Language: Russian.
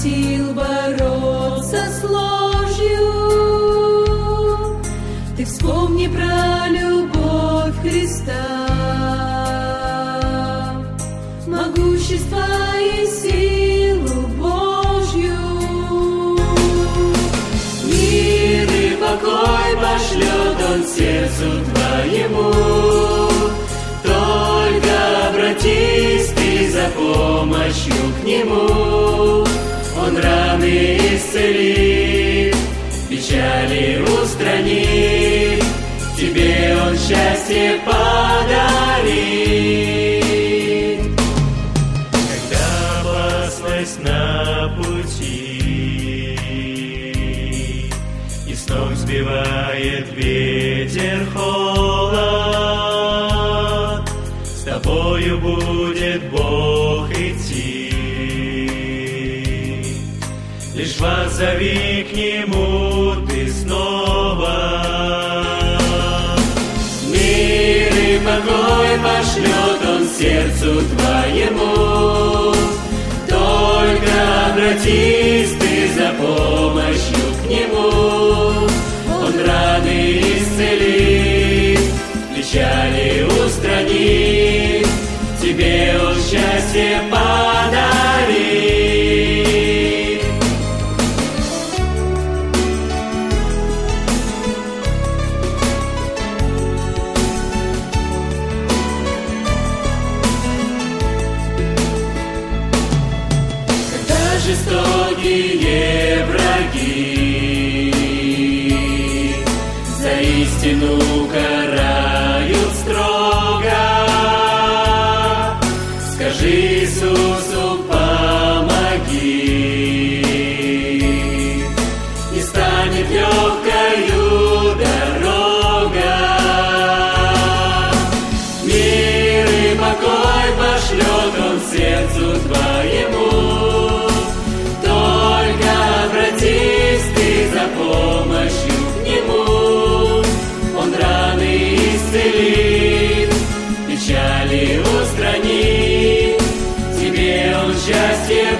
сил бороться с ложью. Ты вспомни про любовь Христа, могущество и силу Божью. Мир и покой пошлет Он сердцу твоему. Только обратись ты за помощью к Нему. Он раны исцелит, печали устранит, тебе Он счастье подарит. Когда опасность на пути и с ног сбивает ветер холод, с тобою будет Бог идти. Лишь воззови к Нему ты снова. Мир и покой пошлет Он сердцу твоему. Только обратись ты за помощью к Нему. Он раны исцелит, печали устранит, тебе Он счастье подарит. Жестокие враги за истину карают строго. Скажи Иисусу, помоги, и станет легкою дорога. Мир и покой пошлет Он сердцу твоему. Обратись ты за помощью к Нему. Он раны исцелит, печали устранит, тебе Он счастье